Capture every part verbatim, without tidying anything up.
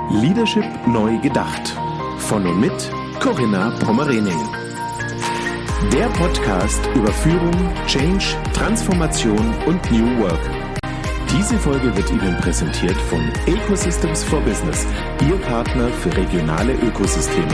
Leadership neu gedacht. Von und mit Corinna Pommerening. Der Podcast über Führung, Change, Transformation und New Work. Diese Folge wird Ihnen präsentiert von Ecosystems for Business, Ihr Partner für regionale Ökosysteme.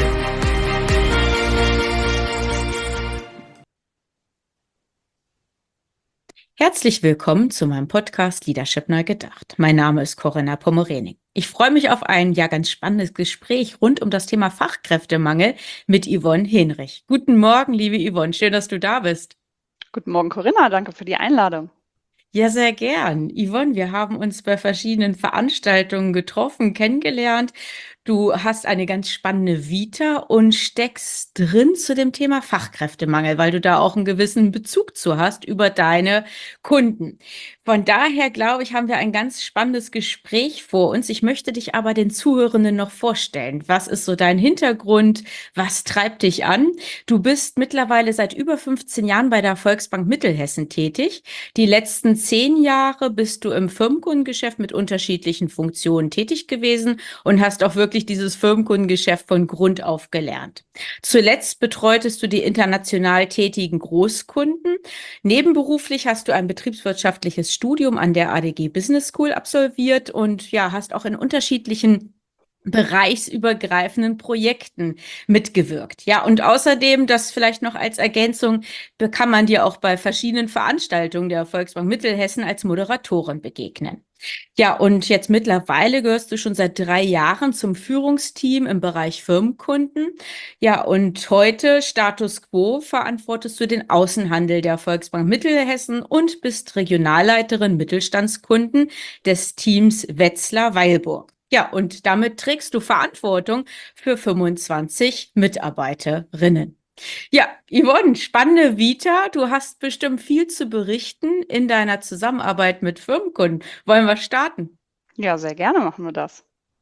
Herzlich willkommen zu meinem Podcast Leadership neu gedacht. Mein Name ist Corinna Pommerening. Ich freue mich auf ein ja ganz spannendes Gespräch rund um das Thema Fachkräftemangel mit Yvonne Henrich. Guten Morgen, liebe Yvonne, schön, dass du da bist. Guten Morgen, Corinna, danke für die Einladung. Ja, sehr gern. Yvonne, wir haben uns bei verschiedenen Veranstaltungen getroffen, kennengelernt. Du hast eine ganz spannende Vita und steckst drin zu dem Thema Fachkräftemangel, weil du da auch einen gewissen Bezug zu hast über deine Kunden. Von daher, glaube ich, haben wir ein ganz spannendes Gespräch vor uns. Ich möchte dich aber den Zuhörenden noch vorstellen. Was ist so dein Hintergrund? Was treibt dich an? Du bist mittlerweile seit über fünfzehn Jahren bei der Volksbank Mittelhessen tätig. Die letzten zehn Jahre bist du im Firmenkundengeschäft mit unterschiedlichen Funktionen tätig gewesen und hast auch wirklich dieses Firmenkundengeschäft von Grund auf gelernt. Zuletzt betreutest du die international tätigen Großkunden. Nebenberuflich hast du ein betriebswirtschaftliches Studium an der A D G Business School absolviert und ja, hast auch in unterschiedlichen bereichsübergreifenden Projekten mitgewirkt. Ja, und außerdem, das vielleicht noch als Ergänzung, kann man dir auch bei verschiedenen Veranstaltungen der Volksbank Mittelhessen als Moderatorin begegnen. Ja, und jetzt mittlerweile gehörst du schon seit drei Jahren zum Führungsteam im Bereich Firmenkunden. Ja, und heute, Status quo, verantwortest du den Außenhandel der Volksbank Mittelhessen und bist Regionalleiterin Mittelstandskunden des Teams Wetzlar-Weilburg. Ja, und damit trägst du Verantwortung für fünfundzwanzig Mitarbeiterinnen. Ja, Yvonne, spannende Vita. Du hast bestimmt viel zu berichten in deiner Zusammenarbeit mit Firmenkunden. Wollen wir starten? Ja, sehr gerne machen wir das.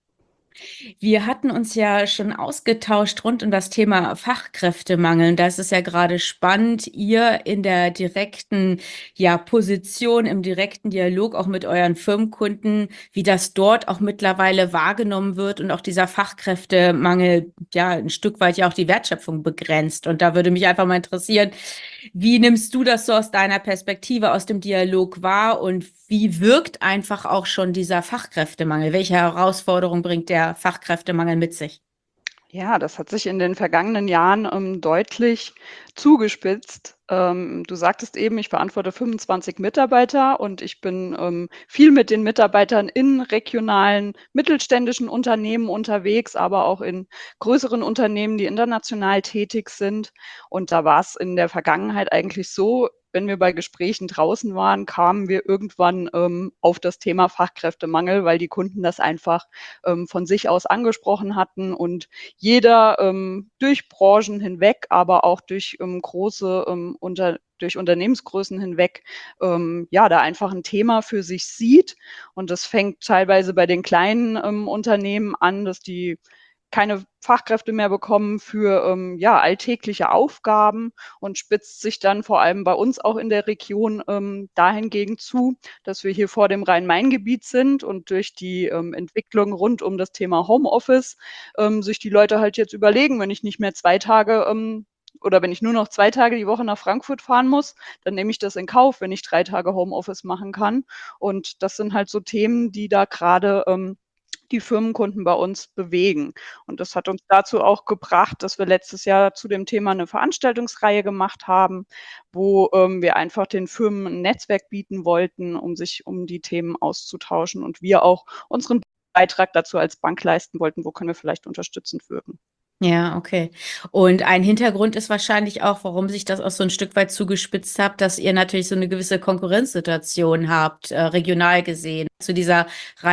Wir hatten uns ja schon ausgetauscht rund um das Thema Fachkräftemangel. Das ist ja gerade spannend, ihr in der direkten ja, Position, im direkten Dialog auch mit euren Firmenkunden, wie das dort auch mittlerweile wahrgenommen wird und auch dieser Fachkräftemangel ja ein Stück weit ja auch die Wertschöpfung begrenzt. Und da würde mich einfach mal interessieren, wie nimmst du das so aus deiner Perspektive, aus dem Dialog wahr und wie wirkt einfach auch schon dieser Fachkräftemangel? Welche Herausforderungen bringt der Fachkräftemangel mit sich? Ja, das hat sich in den vergangenen Jahren ähm, deutlich zugespitzt. Ähm, du sagtest eben, ich verantworte fünfundzwanzig Mitarbeiter und ich bin ähm, viel mit den Mitarbeitern in regionalen mittelständischen Unternehmen unterwegs, aber auch in größeren Unternehmen, die international tätig sind. Und da war es in der Vergangenheit eigentlich so, wenn wir bei Gesprächen draußen waren, kamen wir irgendwann ähm, auf das Thema Fachkräftemangel, weil die Kunden das einfach ähm, von sich aus angesprochen hatten und jeder ähm, durch Branchen hinweg, aber auch durch ähm, große ähm, unter durch Unternehmensgrößen hinweg, ähm, ja, da einfach ein Thema für sich sieht. Und das fängt teilweise bei den kleinen ähm, Unternehmen an, dass die keine Fachkräfte mehr bekommen für ähm, ja, alltägliche Aufgaben und spitzt sich dann vor allem bei uns auch in der Region ähm, dahingegen zu, dass wir hier vor dem Rhein-Main-Gebiet sind und durch die ähm, Entwicklung rund um das Thema Homeoffice ähm, sich die Leute halt jetzt überlegen, wenn ich nicht mehr zwei Tage ähm, oder wenn ich nur noch zwei Tage die Woche nach Frankfurt fahren muss, dann nehme ich das in Kauf, wenn ich drei Tage Homeoffice machen kann. Und das sind halt so Themen, die da gerade ähm, die Firmenkunden bei uns bewegen. Und das hat uns dazu auch gebracht, dass wir letztes Jahr zu dem Thema eine Veranstaltungsreihe gemacht haben, wo ähm, wir einfach den Firmen ein Netzwerk bieten wollten, um sich um die Themen auszutauschen und wir auch unseren Beitrag dazu als Bank leisten wollten, wo können wir vielleicht unterstützend wirken. Ja, okay. Und ein Hintergrund ist wahrscheinlich auch, warum sich das auch so ein Stück weit zugespitzt hat, dass ihr natürlich so eine gewisse Konkurrenzsituation habt, äh, regional gesehen, zu dieser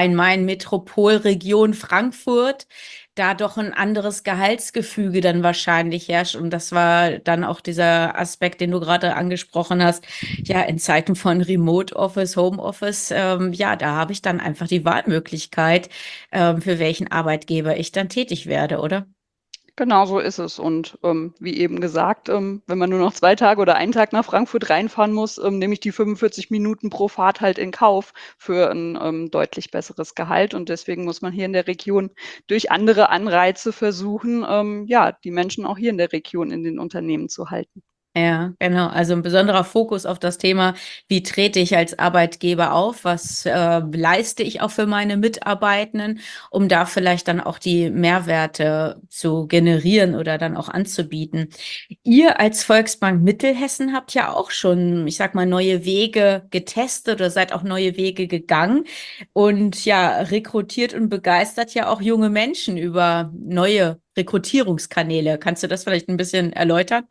Rhein-Main-Metropolregion Frankfurt, da doch ein anderes Gehaltsgefüge dann wahrscheinlich herrscht. Und das war dann auch dieser Aspekt, den du gerade angesprochen hast. Ja, in Zeiten von Remote Office, Home Office, ähm, ja, da habe ich dann einfach die Wahlmöglichkeit, ähm, für welchen Arbeitgeber ich dann tätig werde, oder? Genau so ist es. Und ähm, wie eben gesagt, ähm, wenn man nur noch zwei Tage oder einen Tag nach Frankfurt reinfahren muss, ähm, nehme ich die fünfundvierzig Minuten pro Fahrt halt in Kauf für ein ähm, deutlich besseres Gehalt. Und deswegen muss man hier in der Region durch andere Anreize versuchen, ähm, ja, die Menschen auch hier in der Region in den Unternehmen zu halten. Ja, genau. Also ein besonderer Fokus auf das Thema, wie trete ich als Arbeitgeber auf, was äh, leiste ich auch für meine Mitarbeitenden, um da vielleicht dann auch die Mehrwerte zu generieren oder dann auch anzubieten. Ihr als Volksbank Mittelhessen habt ja auch schon, ich sag mal, neue Wege getestet oder seid auch neue Wege gegangen und ja, rekrutiert und begeistert ja auch junge Menschen über neue Rekrutierungskanäle. Kannst du das vielleicht ein bisschen erläutern?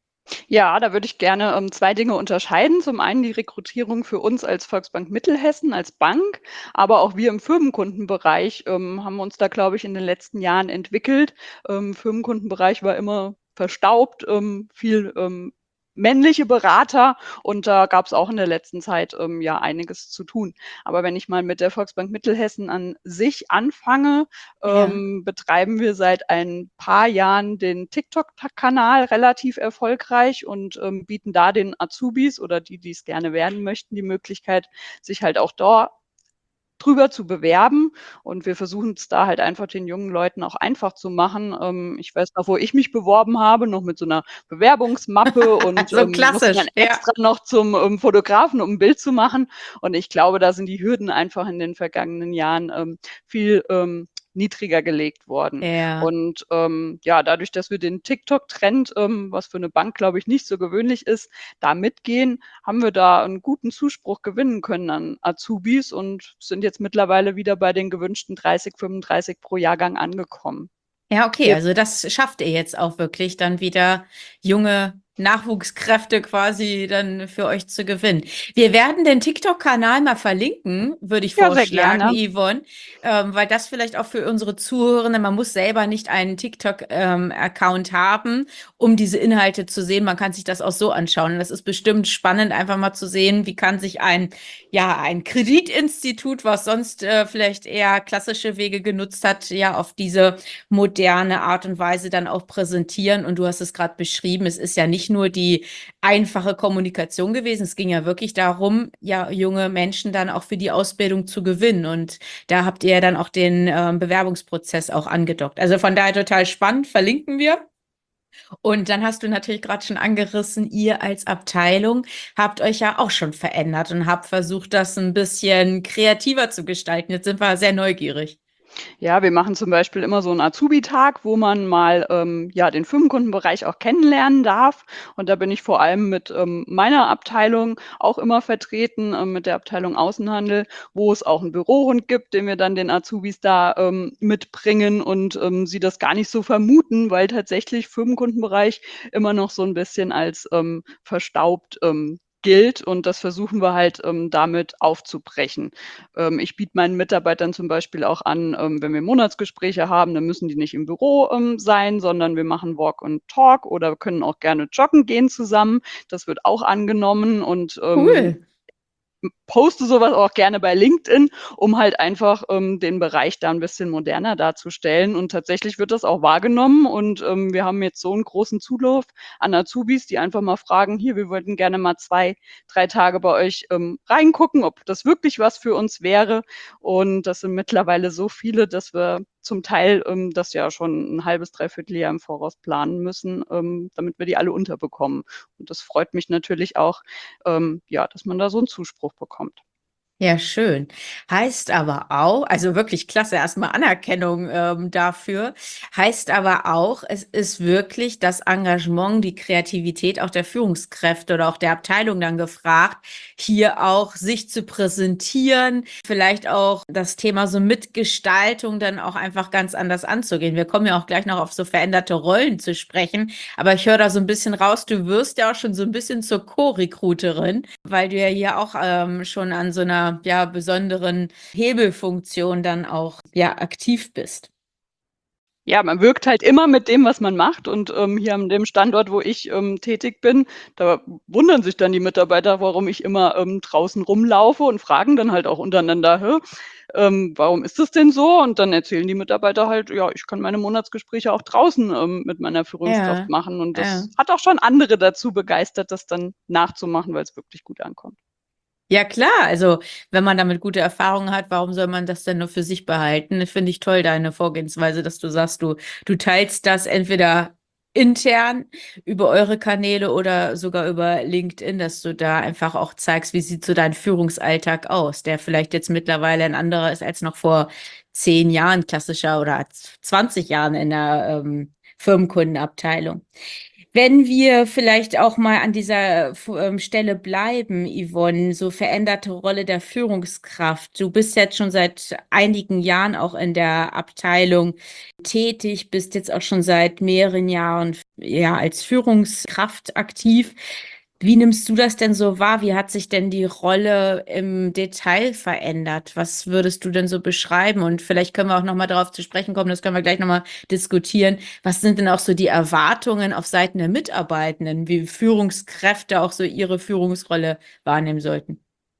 Ja, da würde ich gerne ähm, zwei Dinge unterscheiden. Zum einen die Rekrutierung für uns als Volksbank Mittelhessen, als Bank, aber auch wir im Firmenkundenbereich ähm, haben uns da, glaube ich, in den letzten Jahren entwickelt. Ähm, Firmenkundenbereich war immer verstaubt, ähm, viel ähm, männliche Berater und da gab es auch in der letzten Zeit ähm, ja einiges zu tun. Aber wenn ich mal mit der Volksbank Mittelhessen an sich anfange, Ja. ähm, betreiben wir seit ein paar Jahren den TikTok-Kanal relativ erfolgreich und ähm, bieten da den Azubis oder die, die es gerne werden möchten, die Möglichkeit, sich halt auch dort drüber zu bewerben. Und wir versuchen es da halt einfach den jungen Leuten auch einfach zu machen. Ähm, ich weiß noch, wo ich mich beworben habe, noch mit so einer Bewerbungsmappe und So ähm, musste dann klassisch, ja. extra noch zum ähm, Fotografen, um ein Bild zu machen. Und ich glaube, da sind die Hürden einfach in den vergangenen Jahren ähm, viel ähm, niedriger gelegt worden. Ja. Und ähm, ja, dadurch, dass wir den TikTok-Trend, ähm, was für eine Bank, glaube ich, nicht so gewöhnlich ist, da mitgehen, haben wir da einen guten Zuspruch gewinnen können an Azubis und sind jetzt mittlerweile wieder bei den gewünschten dreißig, fünfunddreißig pro Jahrgang angekommen. Ja, okay, Wir also das schafft ihr jetzt auch wirklich, dann wieder junge Nachwuchskräfte quasi dann für euch zu gewinnen. Wir werden den TikTok-Kanal mal verlinken, würde ich ja, sehr vorschlagen, gerne. Yvonne, ähm, weil das vielleicht auch für unsere Zuhörenden, man muss selber nicht einen TikTok-Account haben, um diese Inhalte zu sehen. Man kann sich das auch so anschauen. Und das ist bestimmt spannend, einfach mal zu sehen, wie kann sich ein, ja, ein Kreditinstitut, was sonst äh, vielleicht eher klassische Wege genutzt hat, ja, auf diese moderne Art und Weise dann auch präsentieren. Und du hast es gerade beschrieben, es ist ja nicht nur die einfache Kommunikation gewesen, es ging ja wirklich darum, ja, junge Menschen dann auch für die Ausbildung zu gewinnen. Und da habt ihr ja dann auch den ähm, Bewerbungsprozess auch angedockt. Also von daher total spannend, verlinken wir. Und dann hast du natürlich gerade schon angerissen, ihr als Abteilung habt euch ja auch schon verändert und habt versucht, das ein bisschen kreativer zu gestalten. Jetzt sind wir sehr neugierig. Ja, wir machen zum Beispiel immer so einen Azubi-Tag, wo man mal ähm, ja, den Firmenkundenbereich auch kennenlernen darf. Und da bin ich vor allem mit ähm, meiner Abteilung auch immer vertreten, ähm, mit der Abteilung Außenhandel, wo es auch einen Bürohund gibt, den wir dann den Azubis da ähm, mitbringen und ähm, sie das gar nicht so vermuten, weil tatsächlich Firmenkundenbereich immer noch so ein bisschen als ähm, verstaubt ähm, gilt und das versuchen wir halt ähm, damit aufzubrechen. Ähm, ich biete meinen Mitarbeitern zum Beispiel auch an, ähm, wenn wir Monatsgespräche haben, dann müssen die nicht im Büro ähm, sein, sondern wir machen Walk and Talk oder können auch gerne joggen gehen zusammen. Das wird auch angenommen und ähm, Cool. poste sowas auch gerne bei LinkedIn, um halt einfach ähm, den Bereich da ein bisschen moderner darzustellen. Und tatsächlich wird das auch wahrgenommen. Und ähm, wir haben jetzt so einen großen Zulauf an Azubis, die einfach mal fragen, hier, wir wollten gerne mal zwei, drei Tage bei euch ähm, reingucken, ob das wirklich was für uns wäre. Und das sind mittlerweile so viele, dass wir zum Teil ähm, das ja schon ein halbes, dreiviertel Jahr im Voraus planen müssen, ähm, damit wir die alle unterbekommen. Und das freut mich natürlich auch, ähm, ja, dass man da so einen Zuspruch bekommt. Ja, schön. Heißt aber auch, also wirklich klasse, erstmal Anerkennung ähm, dafür. Heißt aber auch, es ist wirklich das Engagement, die Kreativität auch der Führungskräfte oder auch der Abteilung dann gefragt, hier auch sich zu präsentieren, vielleicht auch das Thema so Mitgestaltung dann auch einfach ganz anders anzugehen. Wir kommen ja auch gleich noch auf so veränderte Rollen zu sprechen, aber ich höre da so ein bisschen raus, du wirst ja auch schon so ein bisschen zur Co-Recruiterin, weil du ja hier auch ähm, schon an so einer ja, besonderen Hebelfunktion dann auch ja aktiv bist. Ja, man wirkt halt immer mit dem, was man macht und, ähm, hier an dem Standort, wo ich, ähm, tätig bin, da wundern sich dann die Mitarbeiter, warum ich immer, ähm, draußen rumlaufe und fragen dann halt auch untereinander: „Hä, ähm, warum ist das denn so?“ Und dann erzählen die Mitarbeiter halt: „Ja, ich kann meine Monatsgespräche auch draußen, ähm, mit meiner Führungskraft Ja, machen.“ Und ja. das hat auch schon andere dazu begeistert, das dann nachzumachen, weil's wirklich gut ankommt. Ja klar, also wenn man damit gute Erfahrungen hat, warum soll man das denn nur für sich behalten? Finde ich toll, deine Vorgehensweise, dass du sagst, du du teilst das entweder intern über eure Kanäle oder sogar über LinkedIn, dass du da einfach auch zeigst, wie sieht so dein Führungsalltag aus, der vielleicht jetzt mittlerweile ein anderer ist als noch vor zehn Jahren klassischer oder z zwanzig Jahren in der, ähm, Firmenkundenabteilung. Wenn wir vielleicht auch mal an dieser f ähm, Stelle bleiben, Yvonne, so veränderte Rolle der Führungskraft. Du bist jetzt schon seit einigen Jahren auch in der Abteilung tätig, bist jetzt auch schon seit mehreren Jahren f ja, als Führungskraft aktiv. Wie nimmst du das denn so wahr? Wie hat sich denn die Rolle im Detail verändert? Was würdest du denn so beschreiben? Und vielleicht können wir auch noch mal darauf zu sprechen kommen, das können wir gleich noch mal diskutieren. Was sind denn auch so die Erwartungen auf Seiten der Mitarbeitenden, wie Führungskräfte auch so ihre Führungsrolle wahrnehmen sollten?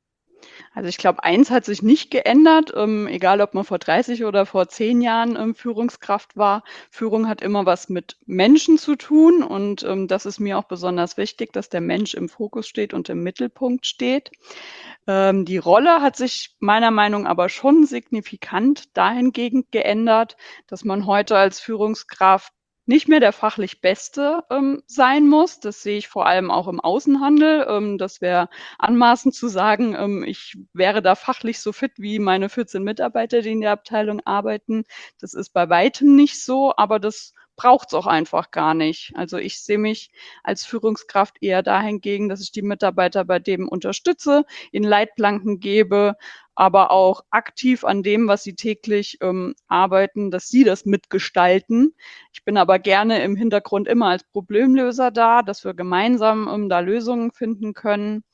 Also, ich glaube, eins hat sich nicht geändert, ähm, egal ob man vor dreißig oder vor zehn Jahren, ähm, Führungskraft war. Führung hat immer was mit Menschen zu tun und, ähm, das ist mir auch besonders wichtig, dass der Mensch im Fokus steht und im Mittelpunkt steht. Ähm, die Rolle hat sich meiner Meinung aber schon signifikant dahingehend geändert, dass man heute als Führungskraft nicht mehr der fachlich Beste, ähm, sein muss. Das sehe ich vor allem auch im Außenhandel. Ähm, das wäre anmaßend zu sagen, ähm, ich wäre da fachlich so fit wie meine vierzehn Mitarbeiter, die in der Abteilung arbeiten. Das ist bei Weitem nicht so, aber das braucht's auch einfach gar nicht. Also, ich sehe mich als Führungskraft eher dahingegen, dass ich die Mitarbeiter bei dem unterstütze, ihnen Leitplanken gebe, aber auch aktiv an dem, was sie täglich, ähm, arbeiten, dass sie das mitgestalten. Ich bin aber gerne im Hintergrund immer als Problemlöser da, dass wir gemeinsam, ähm, da Lösungen finden können.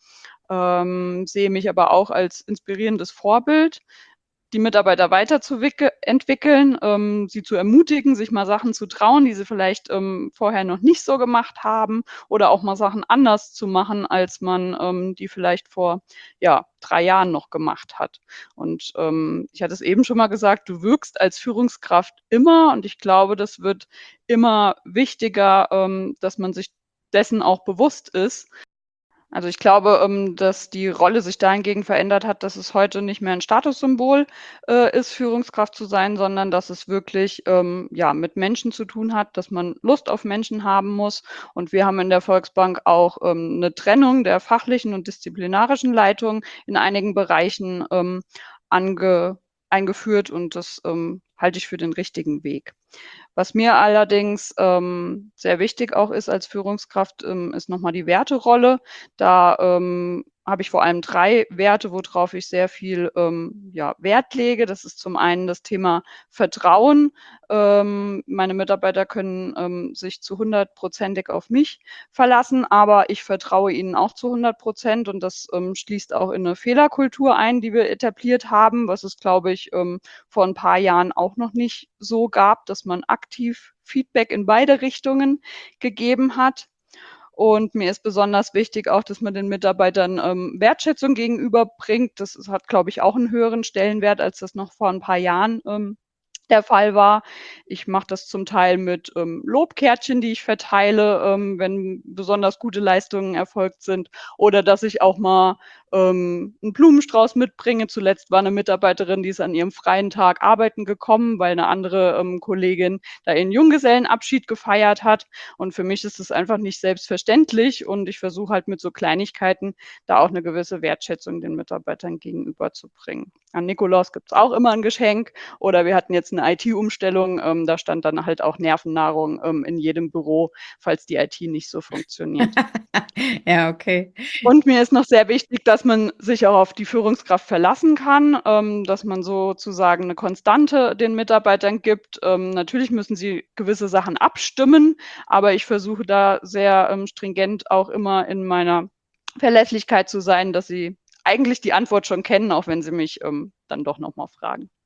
Ähm, sehe mich aber auch als inspirierendes Vorbild, die Mitarbeiter weiterzuwicke entwickeln, ähm, sie zu ermutigen, sich mal Sachen zu trauen, die sie vielleicht, ähm, vorher noch nicht so gemacht haben oder auch mal Sachen anders zu machen, als man, ähm, die vielleicht vor, ja, drei Jahren noch gemacht hat. Und, ähm, ich hatte es eben schon mal gesagt, du wirkst als Führungskraft immer und ich glaube, das wird immer wichtiger, ähm, dass man sich dessen auch bewusst ist. Also, ich glaube, ähm, dass die Rolle sich dahingehend verändert hat, dass es heute nicht mehr 'n Statussymbol, äh, ist, Führungskraft zu sein, sondern dass es wirklich, ähm, ja, mit Menschen zu tun hat, dass man Lust auf Menschen haben muss. Und wir haben in der Volksbank auch, ähm, 'ne Trennung der fachlichen und disziplinarischen Leitung in einigen Bereichen, ähm, ange eingeführt und das, ähm, halte ich für den richtigen Weg. Was mir allerdings, ähm, sehr wichtig auch ist als Führungskraft, ähm, ist noch mal die Werterolle. Da, ähm, habe ich vor allem drei Werte, worauf ich sehr viel, ähm, ja, Wert lege. Das ist zum einen das Thema Vertrauen. Ähm, meine Mitarbeiter können, ähm, sich zu hundertprozentig auf mich verlassen, aber ich vertraue ihnen auch zu hundert Prozent und das, ähm, schließt auch in 'ne Fehlerkultur ein, die wir etabliert haben, was es, glaube ich, ähm, vor 'n paar Jahren auch noch nicht so gab, dass man aktiv Feedback in beide Richtungen gegeben hat. Und mir ist besonders wichtig auch, dass man den Mitarbeitern, ähm, Wertschätzung gegenüberbringt. Das ist hat, glaube ich, auch 'n höheren Stellenwert, als das noch vor 'n paar Jahren, ähm, der Fall war. Ich mache das zum Teil mit, ähm, Lobkärtchen, die ich verteile, ähm, wenn besonders gute Leistungen erfolgt sind oder dass ich auch mal, ähm, 'n Blumenstrauß mitbringe. Zuletzt war 'ne Mitarbeiterin, die ist an ihrem freien Tag arbeiten gekommen, weil 'ne andere, ähm, Kollegin da ihren Junggesellenabschied gefeiert hat. Und für mich ist es einfach nicht selbstverständlich und ich versuche halt mit so Kleinigkeiten da auch 'ne gewisse Wertschätzung den Mitarbeitern gegenüberzubringen. An Nikolaus gibt's auch immer 'n Geschenk oder wir hatten jetzt 'ne I T-Umstellung, ähm, da stand dann halt auch Nervennahrung, ähm, in jedem Büro, falls die I T nicht so funktioniert. Ja, okay. Und mir ist noch sehr wichtig, dass man sich auch auf die Führungskraft verlassen kann, ähm, dass man sozusagen 'ne Konstante den Mitarbeitern gibt. Ähm, natürlich müssen sie gewisse Sachen abstimmen, aber ich versuche da sehr, ähm, stringent auch immer in meiner Verlässlichkeit zu sein, dass sie eigentlich die Antwort schon kennen, auch wenn sie mich, ähm, dann doch noch mal fragen.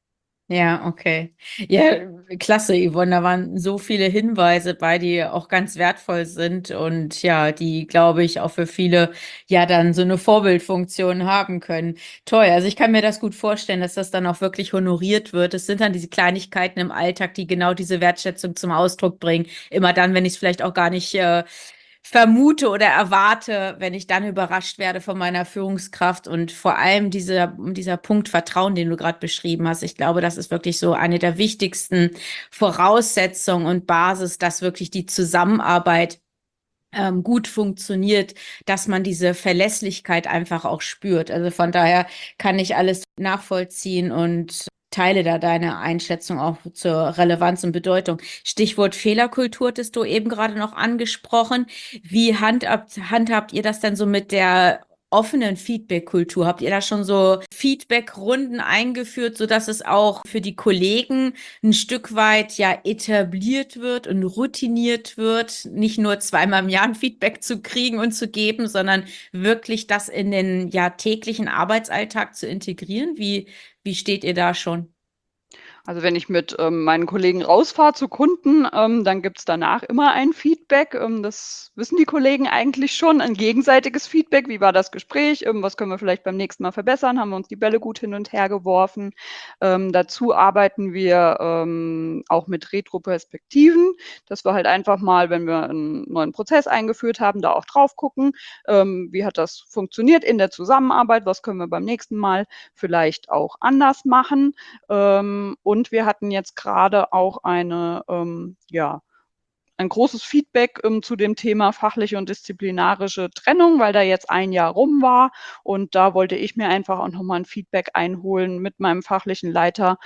Ja, okay. Ja, klasse, Yvonne. Da waren so viele Hinweise bei, die auch ganz wertvoll sind und ja, die, glaube ich, auch für viele ja dann so eine Vorbildfunktion haben können. Toll. Also ich kann mir das gut vorstellen, dass das dann auch wirklich honoriert wird. Es sind dann diese Kleinigkeiten im Alltag, die genau diese Wertschätzung zum Ausdruck bringen. Immer dann, wenn ich es vielleicht auch gar nicht äh, vermute oder erwarte, wenn ich dann überrascht werde von meiner Führungskraft und vor allem dieser, dieser Punkt Vertrauen, den du gerade beschrieben hast. Ich glaube, das ist wirklich so eine der wichtigsten Voraussetzungen und Basis, dass wirklich die Zusammenarbeit ähm, gut funktioniert, dass man diese Verlässlichkeit einfach auch spürt. Also von daher kann ich alles nachvollziehen und teile da deine Einschätzung auch zur Relevanz und Bedeutung. Stichwort Fehlerkultur hattest du eben gerade noch angesprochen. Wie handhabt, handhabt ihr das denn so mit der offenen Feedback-Kultur? Habt ihr da schon so Feedback-Runden eingeführt, sodass es auch für die Kollegen ein Stück weit ja etabliert wird und routiniert wird, nicht nur zweimal im Jahr ein Feedback zu kriegen und zu geben, sondern wirklich das in den ja täglichen Arbeitsalltag zu integrieren? Wie, wie steht ihr da schon? Also wenn ich mit ähm, meinen Kollegen rausfahre zu Kunden, ähm, dann gibt's danach immer ein Feedback. Ähm, das wissen die Kollegen eigentlich schon, ein gegenseitiges Feedback. Wie war das Gespräch? Ähm, was können wir vielleicht beim nächsten Mal verbessern? Haben wir uns die Bälle gut hin und her geworfen? Ähm, dazu arbeiten wir ähm, auch mit Retroperspektiven, dass wir halt einfach mal, wenn wir einen neuen Prozess eingeführt haben, da auch drauf gucken. Ähm, wie hat das funktioniert in der Zusammenarbeit? Was können wir beim nächsten Mal vielleicht auch anders machen? Ähm, und wir hatten jetzt gerade auch eine, ähm, ja, ein großes Feedback ähm, zu dem Thema fachliche und disziplinarische Trennung, weil da jetzt ein Jahr rum war. Und da wollte ich mir einfach auch nochmal ein Feedback einholen mit meinem fachlichen Leiter.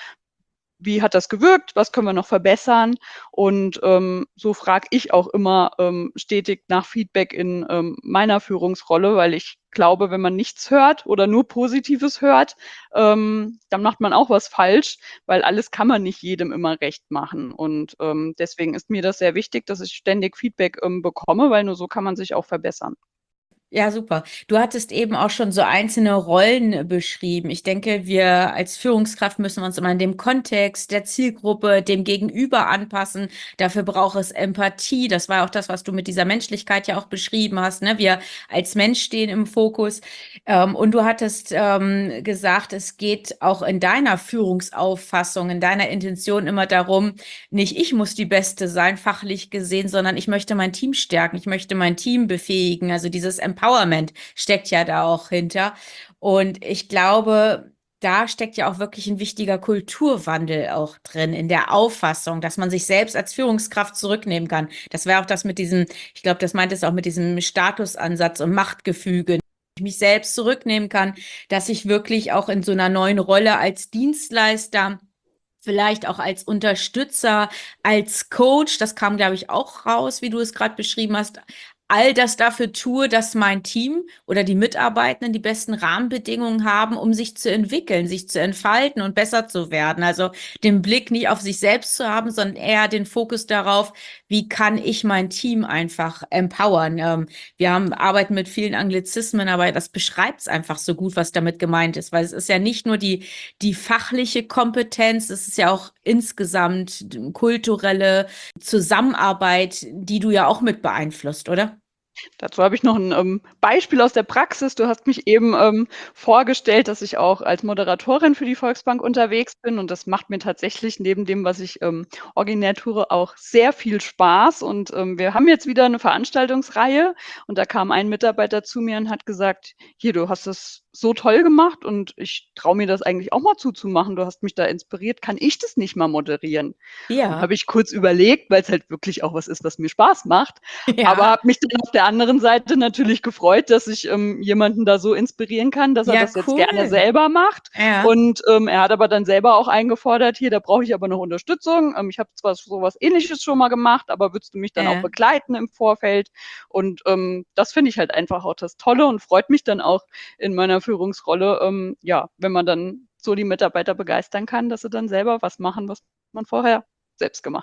Wie hat das gewirkt? Was können wir noch verbessern? Und ähm, so frage ich auch immer ähm, stetig nach Feedback in ähm, meiner Führungsrolle, weil ich glaube, wenn man nichts hört oder nur Positives hört, ähm, dann macht man auch was falsch, weil alles kann man nicht jedem immer recht machen. Und ähm, deswegen ist mir das sehr wichtig, dass ich ständig Feedback ähm, bekomme, weil nur so kann man sich auch verbessern. Ja, super. Du hattest eben auch schon so einzelne Rollen beschrieben. Ich denke, wir als Führungskraft müssen uns immer in dem Kontext der Zielgruppe, dem Gegenüber anpassen. Dafür braucht es Empathie. Das war auch das, was du mit dieser Menschlichkeit ja auch beschrieben hast. Ne? Wir als Mensch stehen im Fokus. Ähm, und du hattest ähm, gesagt, es geht auch in deiner Führungsauffassung, in deiner Intention immer darum, nicht ich muss die Beste sein, fachlich gesehen, sondern ich möchte mein Team stärken, ich möchte mein Team befähigen. Also dieses Empowerment steckt ja da auch hinter. Und ich glaube, da steckt ja auch wirklich ein wichtiger Kulturwandel auch drin, in der Auffassung, dass man sich selbst als Führungskraft zurücknehmen kann. Das wäre auch das mit diesem, ich glaube, das meint es auch mit diesem Statusansatz und Machtgefüge, ich mich selbst zurücknehmen kann, dass ich wirklich auch in so einer neuen Rolle als Dienstleister, vielleicht auch als Unterstützer, als Coach, das kam, glaube ich, auch raus, wie du es gerade beschrieben hast, all das dafür tue, dass mein Team oder die Mitarbeitenden die besten Rahmenbedingungen haben, um sich zu entwickeln, sich zu entfalten und besser zu werden. Also den Blick nicht auf sich selbst zu haben, sondern eher den Fokus darauf, wie kann ich mein Team einfach empowern. Ähm, wir haben arbeiten mit vielen Anglizismen, aber das beschreibt es einfach so gut, was damit gemeint ist, weil es ist ja nicht nur die die fachliche Kompetenz, es ist ja auch insgesamt kulturelle Zusammenarbeit, die du ja auch mit beeinflusst, oder? Dazu habe ich noch ein ähm, Beispiel aus der Praxis. Du hast mich eben ähm, vorgestellt, dass ich auch als Moderatorin für die Volksbank unterwegs bin und das macht mir tatsächlich neben dem, was ich ähm, originär tue, auch sehr viel Spaß und ähm, wir haben jetzt wieder eine Veranstaltungsreihe und da kam ein Mitarbeiter zu mir und hat gesagt: „Hier, du hast das so toll gemacht und ich traue mir das eigentlich auch mal zuzumachen. Du hast mich da inspiriert. Kann ich das nicht mal moderieren?“ Und Ja, habe ich kurz überlegt, weil es halt wirklich auch was ist, was mir Spaß macht, aber ja, habe mich dann auf der anderen Seite natürlich gefreut, dass ich ähm, jemanden da so inspirieren kann, dass er ja, das jetzt gerne cool. selber macht. Ja, Und ähm, er hat aber dann selber auch eingefordert, hier, da brauche ich aber noch Unterstützung. Ähm, ich habe zwar sowas Ähnliches schon mal gemacht, aber würdest du mich dann auch ja. begleiten im Vorfeld? Und ähm, das finde ich halt einfach auch das Tolle und freut mich dann auch in meiner Führungsrolle, ähm, ja, wenn man dann so die Mitarbeiter begeistern kann, dass sie dann selber was machen, was man vorher selbst gemacht hat.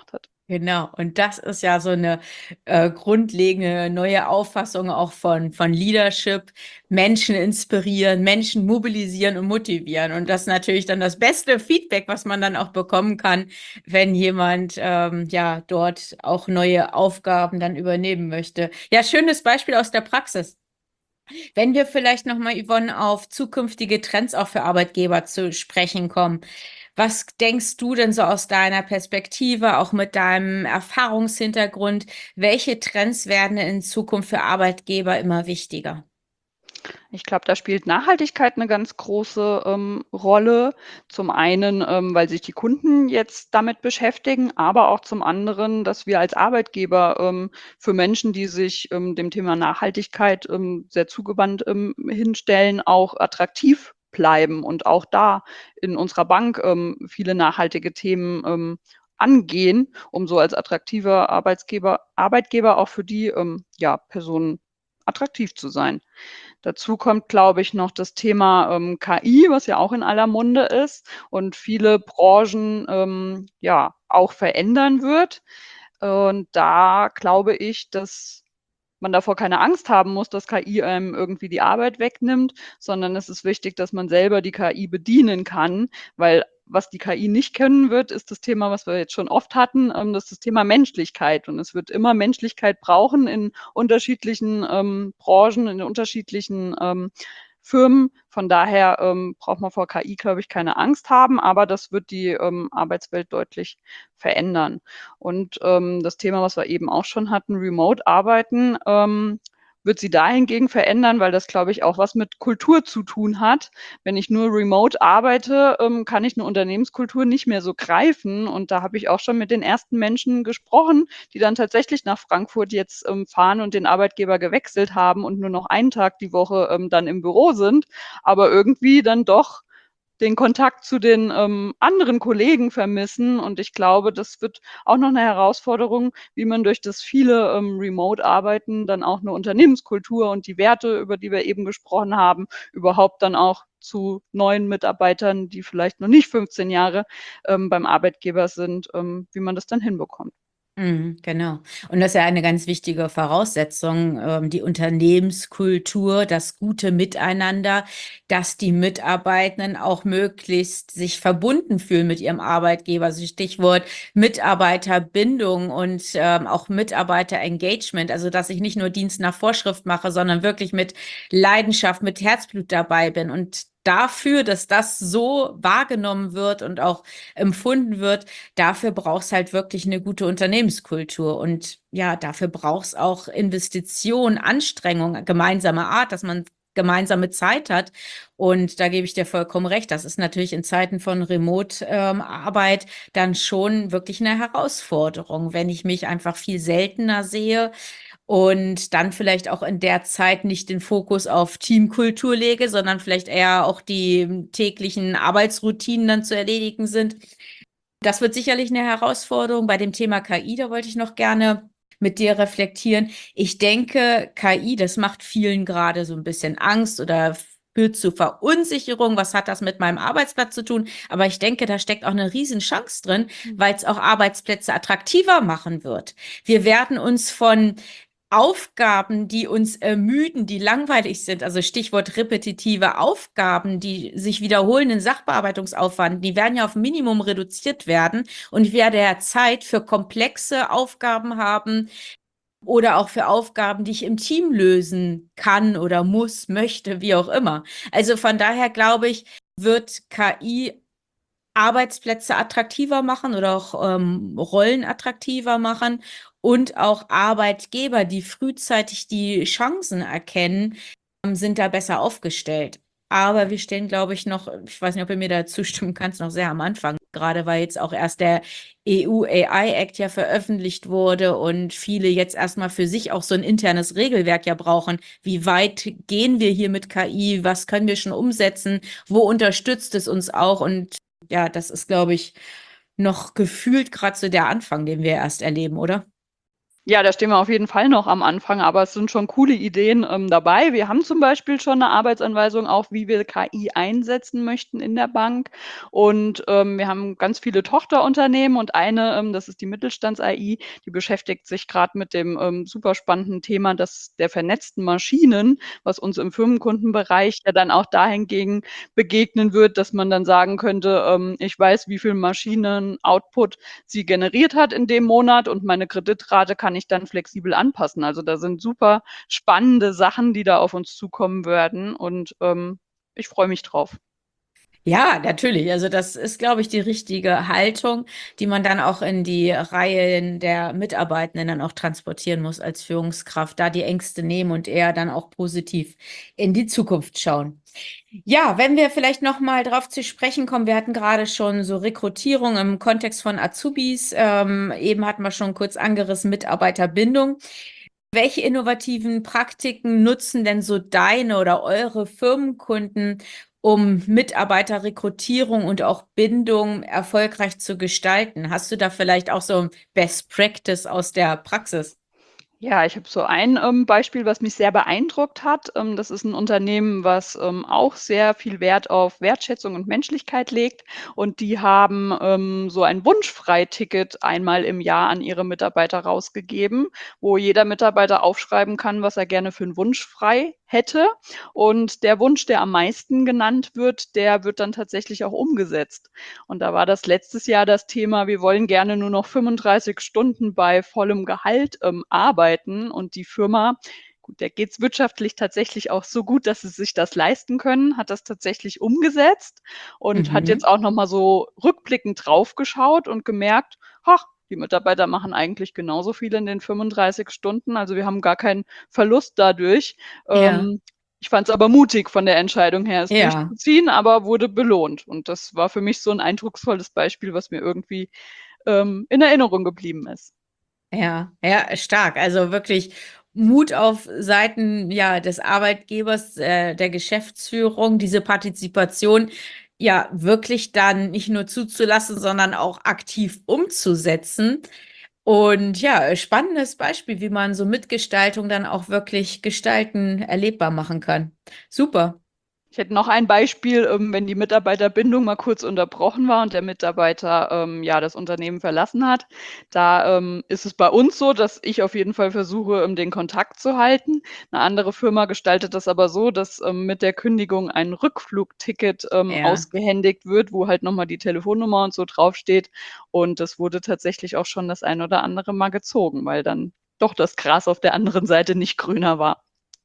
Genau, und das ist ja so eine äh, grundlegende neue Auffassung auch von, von Leadership, Menschen inspirieren, Menschen mobilisieren und motivieren. Und das ist natürlich dann das beste Feedback, was man dann auch bekommen kann, wenn jemand ähm, ja dort auch neue Aufgaben dann übernehmen möchte. Ja, schönes Beispiel aus der Praxis. Wenn wir vielleicht nochmal, Yvonne, auf zukünftige Trends auch für Arbeitgeber zu sprechen kommen. Was denkst du denn so aus deiner Perspektive, auch mit deinem Erfahrungshintergrund? Welche Trends werden in Zukunft für Arbeitgeber immer wichtiger? Ich glaube, da spielt Nachhaltigkeit eine ganz große, ähm, Rolle. Zum einen, ähm, weil sich die Kunden jetzt damit beschäftigen, aber auch zum anderen, dass wir als Arbeitgeber, ähm, für Menschen, die sich, ähm, dem Thema Nachhaltigkeit, ähm, sehr zugewandt, ähm, hinstellen, auch attraktiv bleiben und auch da in unserer Bank, ähm, viele nachhaltige Themen, ähm, angehen, um so als attraktiver Arbeitsgeber Arbeitgeber auch für die, ähm, ja, Personen attraktiv zu sein. Dazu kommt, glaube ich, noch das Thema, ähm, K I, was ja auch in aller Munde ist und viele Branchen, ähm, ja, auch verändern wird. Und da glaube ich, dass man davor keine Angst haben muss, dass K I einem irgendwie die Arbeit wegnimmt, sondern es ist wichtig, dass man selber die K I bedienen kann, weil was die K I nicht können wird, ist das Thema, was wir jetzt schon oft hatten, ähm, das ist das Thema Menschlichkeit. Und es wird immer Menschlichkeit brauchen in unterschiedlichen ähm, Branchen, in unterschiedlichen ähm, Firmen. Von daher ähm, braucht man vor K I, glaube ich, keine Angst haben, aber das wird die ähm, Arbeitswelt deutlich verändern. Und ähm, das Thema, was wir eben auch schon hatten, Remote-Arbeiten, ähm, wird sie dahingegen verändern, weil das, glaube ich, auch was mit Kultur zu tun hat. Wenn ich nur remote arbeite, ähm, kann ich eine Unternehmenskultur nicht mehr so greifen. Und da habe ich auch schon mit den ersten Menschen gesprochen, die dann tatsächlich nach Frankfurt jetzt ähm, fahren und den Arbeitgeber gewechselt haben und nur noch einen Tag die Woche ähm, dann im Büro sind, aber irgendwie dann doch den Kontakt zu den ähm, anderen Kollegen vermissen. Und ich glaube, das wird auch noch eine Herausforderung, wie man durch das viele ähm, Remote-Arbeiten dann auch eine Unternehmenskultur und die Werte, über die wir eben gesprochen haben, überhaupt dann auch zu neuen Mitarbeitern, die vielleicht noch nicht fünfzehn Jahre ähm, beim Arbeitgeber sind, ähm, wie man das dann hinbekommt. Mhm, genau. Und das ist ja eine ganz wichtige Voraussetzung, ähm, die Unternehmenskultur, das gute Miteinander, dass die Mitarbeitenden auch möglichst sich verbunden fühlen mit ihrem Arbeitgeber. Also Stichwort Mitarbeiterbindung und ähm, auch Mitarbeiterengagement. Also dass ich nicht nur Dienst nach Vorschrift mache, sondern wirklich mit Leidenschaft, mit Herzblut dabei bin. Und dafür, dass das so wahrgenommen wird und auch empfunden wird, dafür brauchst halt wirklich eine gute Unternehmenskultur. Und ja, dafür brauchst auch Investition, Anstrengung, gemeinsame Art, dass man gemeinsame Zeit hat. Und da gebe ich dir vollkommen recht. Das ist natürlich in Zeiten von Remote-Arbeit ähm, dann schon wirklich eine Herausforderung, wenn ich mich einfach viel seltener sehe und dann vielleicht auch in der Zeit nicht den Fokus auf Teamkultur lege, sondern vielleicht eher auch die täglichen Arbeitsroutinen dann zu erledigen sind. Das wird sicherlich eine Herausforderung. Bei dem Thema K I, da wollte ich noch gerne mit dir reflektieren. Ich denke, K I, das macht vielen gerade so ein bisschen Angst oder führt zu Verunsicherung. Was hat das mit meinem Arbeitsplatz zu tun? Aber ich denke, da steckt auch eine Riesenchance drin, weil es auch Arbeitsplätze attraktiver machen wird. Wir werden uns von Aufgaben, die uns ermüden, die langweilig sind, also Stichwort repetitive Aufgaben, die sich wiederholenden Sachbearbeitungsaufwand, die werden ja auf Minimum reduziert werden und ich werde ja Zeit für komplexe Aufgaben haben oder auch für Aufgaben, die ich im Team lösen kann oder muss, möchte, wie auch immer. Also von daher glaube ich, wird K I Arbeitsplätze attraktiver machen oder auch ähm, Rollen attraktiver machen und auch Arbeitgeber, die frühzeitig die Chancen erkennen, ähm, sind da besser aufgestellt. Aber wir stehen, glaube ich, noch, ich weiß nicht, ob du mir da zustimmen kannst, noch sehr am Anfang, gerade weil jetzt auch erst der E U A I Act ja veröffentlicht wurde und viele jetzt erstmal für sich auch so ein internes Regelwerk ja brauchen. Wie weit gehen wir hier mit K I? Was können wir schon umsetzen? Wo unterstützt es uns auch? Und ja, das ist, glaube ich, noch gefühlt gerade so der Anfang, den wir erst erleben, oder? Ja, da stehen wir auf jeden Fall noch am Anfang, aber es sind schon coole Ideen ähm, dabei. Wir haben zum Beispiel schon eine Arbeitsanweisung auch, wie wir K I einsetzen möchten in der Bank. Und ähm, wir haben ganz viele Tochterunternehmen und eine, ähm, das ist die Mittelstands-A I, die beschäftigt sich gerade mit dem ähm, super spannenden Thema des, der vernetzten Maschinen, was uns im Firmenkundenbereich ja dann auch dahingegen begegnen wird, dass man dann sagen könnte, ähm, ich weiß, wie viel Maschinen-Output sie generiert hat in dem Monat und meine Kreditrate kann ich dann flexibel anpassen. Also da sind super spannende Sachen, die da auf uns zukommen werden und ähm, ich freue mich drauf. Ja, natürlich. Also das ist, glaube ich, die richtige Haltung, die man dann auch in die Reihen der Mitarbeitenden dann auch transportieren muss als Führungskraft, da die Ängste nehmen und eher dann auch positiv in die Zukunft schauen. Ja, wenn wir vielleicht noch mal drauf zu sprechen kommen, wir hatten gerade schon so Rekrutierung im Kontext von Azubis, ähm, eben hatten wir schon kurz angerissen, Mitarbeiterbindung. Welche innovativen Praktiken nutzen denn so deine oder eure Firmenkunden, um Mitarbeiterrekrutierung und auch Bindung erfolgreich zu gestalten? Hast du da vielleicht auch so Best Practice aus der Praxis? Ja, ich habe so ein ähm, Beispiel, was mich sehr beeindruckt hat. Ähm, das ist ein Unternehmen, was ähm, auch sehr viel Wert auf Wertschätzung und Menschlichkeit legt. Und die haben ähm, so ein Wunschfreiticket einmal im Jahr an ihre Mitarbeiter rausgegeben, wo jeder Mitarbeiter aufschreiben kann, was er gerne für einen Wunsch frei hätte. Und der Wunsch, der am meisten genannt wird, der wird dann tatsächlich auch umgesetzt. Und da war das letztes Jahr das Thema, wir wollen gerne nur noch fünfunddreißig Stunden bei vollem Gehalt ähm, arbeiten. Und die Firma, gut, der geht es wirtschaftlich tatsächlich auch so gut, dass sie sich das leisten können, hat das tatsächlich umgesetzt und hat Mhm. jetzt auch nochmal so rückblickend draufgeschaut und gemerkt, ach, die Mitarbeiter machen eigentlich genauso viel in den fünfunddreißig Stunden. Also wir haben gar keinen Verlust dadurch. Ja, Ähm, ich fand es aber mutig von der Entscheidung her, es ja. durchzuziehen, aber wurde belohnt. Und das war für mich so ein eindrucksvolles Beispiel, was mir irgendwie ähm, in Erinnerung geblieben ist. Ja, ja, stark. Also wirklich Mut auf Seiten, ja, des Arbeitgebers, äh, der Geschäftsführung, diese Partizipation ja wirklich dann nicht nur zuzulassen, sondern auch aktiv umzusetzen. Und ja, spannendes Beispiel, wie man so Mitgestaltung dann auch wirklich gestalten, erlebbar machen kann. Super. Ich hätte noch ein Beispiel, ähm, wenn die Mitarbeiterbindung mal kurz unterbrochen war und der Mitarbeiter ähm, ja das Unternehmen verlassen hat. Da ähm, ist es bei uns so, dass ich auf jeden Fall versuche, ähm, den Kontakt zu halten. Eine andere Firma gestaltet das aber so, dass ähm, mit der Kündigung ein Rückflugticket ähm, Ja. ausgehändigt wird, wo halt nochmal die Telefonnummer und so draufsteht. Und das wurde tatsächlich auch schon das ein oder andere Mal gezogen, weil dann doch das Gras auf der anderen Seite nicht grüner war.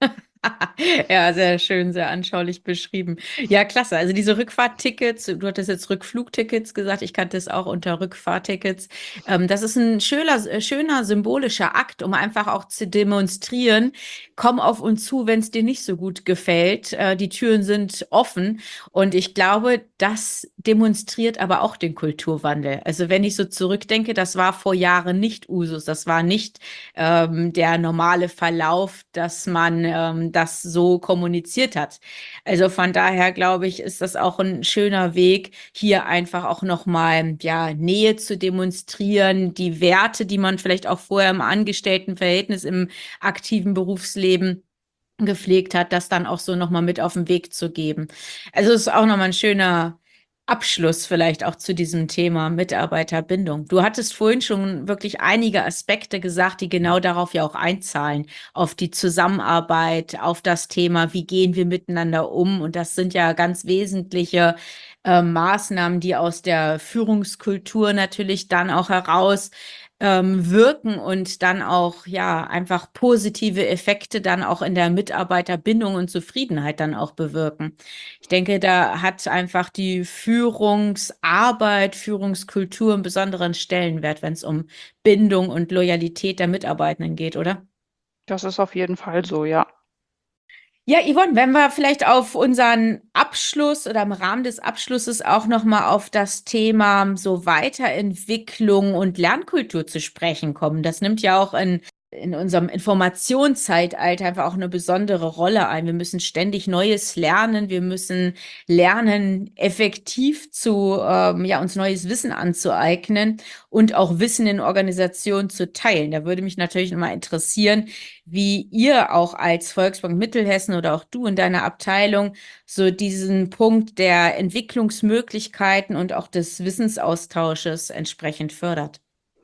Ja, sehr schön, sehr anschaulich beschrieben. Ja, klasse. Also diese Rückfahrttickets, du hattest jetzt Rückflugtickets gesagt, ich kannte es auch unter Rückfahrtickets. Ähm, das ist ein schöner, äh, schöner symbolischer Akt, um einfach auch zu demonstrieren, komm auf uns zu, wenn es dir nicht so gut gefällt. Äh, die Türen sind offen. Und ich glaube, das demonstriert aber auch den Kulturwandel. Also wenn ich so zurückdenke, das war vor Jahren nicht Usus, das war nicht ähm, der normale Verlauf, dass man ähm, das so kommuniziert hat. Also von daher glaube ich, ist das auch ein schöner Weg, hier einfach auch nochmal ja, Nähe zu demonstrieren, die Werte, die man vielleicht auch vorher im Angestelltenverhältnis im aktiven Berufsleben gepflegt hat, das dann auch so nochmal mit auf den Weg zu geben. Also es ist auch nochmal ein schöner Abschluss vielleicht auch zu diesem Thema Mitarbeiterbindung. Du hattest vorhin schon wirklich einige Aspekte gesagt, die genau darauf ja auch einzahlen, auf die Zusammenarbeit, auf das Thema, wie gehen wir miteinander um. Und das sind ja ganz wesentliche äh, Maßnahmen, die aus der Führungskultur natürlich dann auch heraus ähm, wirken und dann auch ja einfach positive Effekte dann auch in der Mitarbeiterbindung und Zufriedenheit dann auch bewirken. Ich denke, da hat einfach die Führungsarbeit, Führungskultur einen besonderen Stellenwert, wenn es um Bindung und Loyalität der Mitarbeitenden geht, oder? Das ist auf jeden Fall so, ja. Ja, Yvonne, wenn wir vielleicht auf unseren Abschluss oder im Rahmen des Abschlusses auch noch mal auf das Thema so Weiterentwicklung und Lernkultur zu sprechen kommen. Das nimmt ja auch in in unserem Informationszeitalter einfach auch eine besondere Rolle ein. Wir müssen ständig Neues lernen. Wir müssen lernen, effektiv zu, ähm, ja, uns neues Wissen anzueignen und auch Wissen in Organisationen zu teilen. Da würde mich natürlich nochmal interessieren, wie ihr auch als Volksbank Mittelhessen oder auch du in deiner Abteilung so diesen Punkt der Entwicklungsmöglichkeiten und auch des Wissensaustausches entsprechend fördert.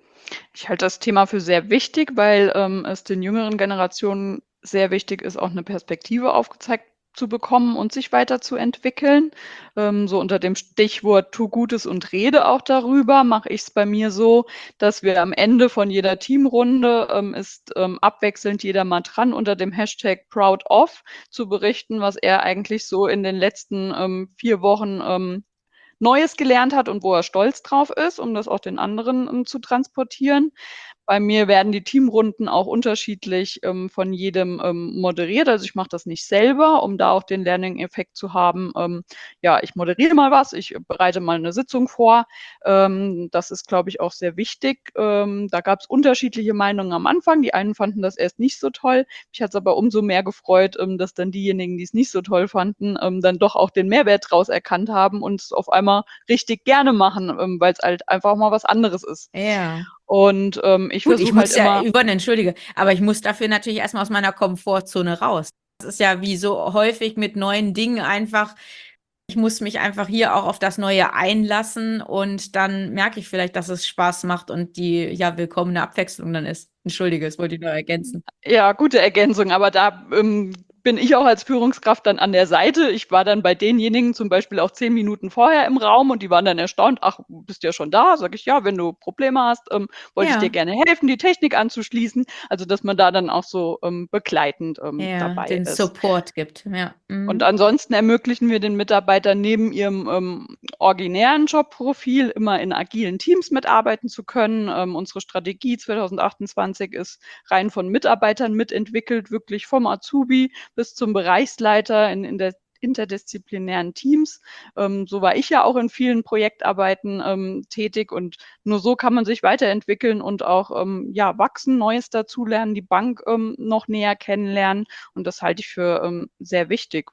Ich halte das Thema für sehr wichtig, weil ähm, es den jüngeren Generationen sehr wichtig ist, auch eine Perspektive aufgezeigt zu bekommen und sich weiterzuentwickeln. Ähm, so unter dem Stichwort „Tu Gutes und rede auch darüber“, mache ich es bei mir so, dass wir am Ende von jeder Teamrunde ähm, ist ähm, abwechselnd jeder mal dran, unter dem Hashtag Proud of zu berichten, was er eigentlich so in den letzten ähm, vier Wochen ähm, Neues gelernt hat und wo er stolz drauf ist, um das auch den anderen ähm, zu transportieren. Bei mir werden die Teamrunden auch unterschiedlich ähm, von jedem ähm, moderiert. Also ich mache das nicht selber, um da auch den Learning-Effekt zu haben. Ähm, ja, ich moderiere mal was, ich bereite mal eine Sitzung vor. Ähm, das ist, glaube ich, auch sehr wichtig. Ähm, da gab es unterschiedliche Meinungen am Anfang. Die einen fanden das erst nicht so toll. Mich hat es aber umso mehr gefreut, ähm, dass dann diejenigen, die es nicht so toll fanden, ähm, dann doch auch den Mehrwert draus erkannt haben und es auf einmal richtig gerne machen, ähm, weil es halt einfach mal was anderes ist. Ja. Und ähm, ich Gut, ich versuche halt muss ja, immer, Yvonne, entschuldige, aber ich muss dafür natürlich erstmal aus meiner Komfortzone raus. Das ist ja wie so häufig mit neuen Dingen einfach, ich muss mich einfach hier auch auf das Neue einlassen und dann merke ich vielleicht, dass es Spaß macht und die ja willkommene Abwechslung dann ist. Entschuldige, das wollte ich nur ergänzen. ja, gute Ergänzung, aber da ähm, bin ich auch als Führungskraft dann an der Seite. Ich war dann bei denjenigen zum Beispiel auch zehn Minuten vorher im Raum und die waren dann erstaunt, ach, bist ja schon da? Sag ich, ja, wenn du Probleme hast, ähm, wollte ich dir Ja, gerne helfen, die Technik anzuschließen. Also, dass man da dann auch so ähm, begleitend ähm, ja, dabei den ist. Support gibt. Ja. Und Mhm. ansonsten ermöglichen wir den Mitarbeitern neben ihrem ähm, originären Jobprofil immer in agilen Teams mitarbeiten zu können. Ähm, unsere Strategie zwanzig achtundzwanzig ist rein von Mitarbeitern mitentwickelt, wirklich vom Azubi bis zum Bereichsleiter in, in der interdisziplinären Teams. Ähm, so war ich ja auch in vielen Projektarbeiten ähm, tätig und nur so kann man sich weiterentwickeln und auch ähm, ja, wachsen, Neues dazulernen, die Bank ähm, noch näher kennenlernen und das halte ich für ähm, sehr wichtig.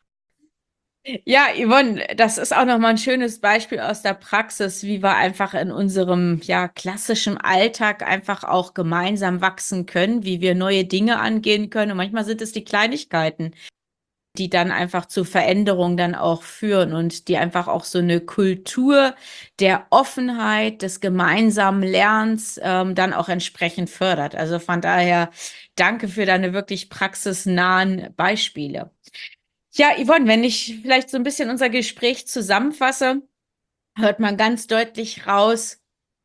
Ja, Yvonne, das ist auch nochmal ein schönes Beispiel aus der Praxis, wie wir einfach in unserem ja, klassischen Alltag einfach auch gemeinsam wachsen können, wie wir neue Dinge angehen können. Und manchmal sind es die Kleinigkeiten, die dann einfach zu Veränderungen dann auch führen und die einfach auch so eine Kultur der Offenheit, des gemeinsamen Lernens ähm, dann auch entsprechend fördert. Also von daher danke für deine wirklich praxisnahen Beispiele. Ja, Yvonne, wenn ich vielleicht so ein bisschen unser Gespräch zusammenfasse, hört man ganz deutlich raus,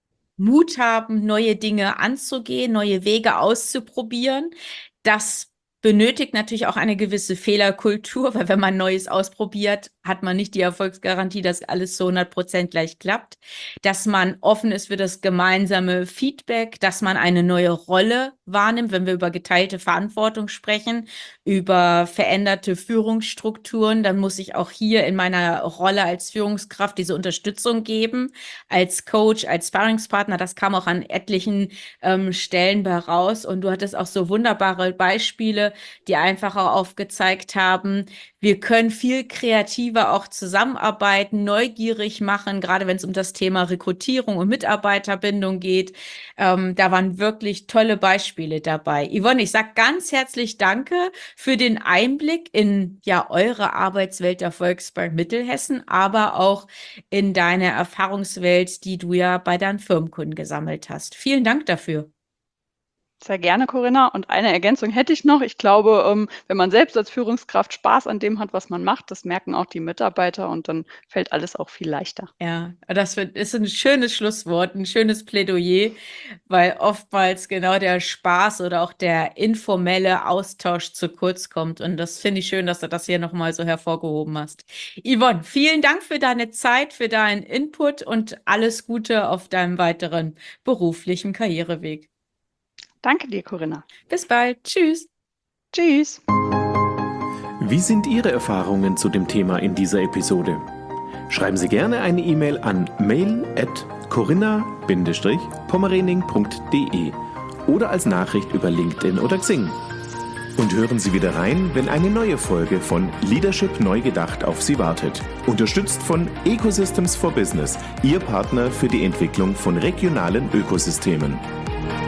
Mut haben, neue Dinge anzugehen, neue Wege auszuprobieren. Das benötigt natürlich auch eine gewisse Fehlerkultur, weil wenn man Neues ausprobiert, hat man nicht die Erfolgsgarantie, dass alles zu hundert Prozent gleich klappt. Dass man offen ist für das gemeinsame Feedback, dass man eine neue Rolle wahrnimmt, wenn wir über geteilte Verantwortung sprechen, über veränderte Führungsstrukturen, dann muss ich auch hier in meiner Rolle als Führungskraft diese Unterstützung geben, als Coach, als Sparringspartner. Das kam auch an etlichen ähm, Stellen bei raus. Und du hattest auch so wunderbare Beispiele, die einfach auch aufgezeigt haben, wir können viel kreativer auch zusammenarbeiten, neugierig machen, gerade wenn es um das Thema Rekrutierung und Mitarbeiterbindung geht. Ähm, da waren wirklich tolle Beispiele dabei. Yvonne, ich sage ganz herzlich Danke für den Einblick in ja eure Arbeitswelt der Volksbank Mittelhessen, aber auch in deine Erfahrungswelt, die du ja bei deinen Firmenkunden gesammelt hast. Vielen Dank dafür. Sehr gerne, Corinna. Und eine Ergänzung hätte ich noch. Ich glaube, ähm, wenn man selbst als Führungskraft Spaß an dem hat, was man macht, das merken auch die Mitarbeiter und dann fällt alles auch viel leichter. Ja, das wird- ist ein schönes Schlusswort, ein schönes Plädoyer, weil oftmals genau der Spaß oder auch der informelle Austausch zu kurz kommt. Und das finde ich schön, dass du das hier nochmal so hervorgehoben hast. Yvonne, vielen Dank für deine Zeit, für deinen Input und alles Gute auf deinem weiteren beruflichen Karriereweg. Danke dir, Corinna. Bis bald. Tschüss. Tschüss. Wie sind Ihre Erfahrungen zu dem Thema in dieser Episode? Schreiben Sie gerne eine E-Mail an mail at corinna Bindestrich pommerening punkt de oder als Nachricht über LinkedIn oder Xing. Und hören Sie wieder rein, wenn eine neue Folge von Leadership neu gedacht auf Sie wartet. Unterstützt von Ecosystems for Business, Ihr Partner für die Entwicklung von regionalen Ökosystemen.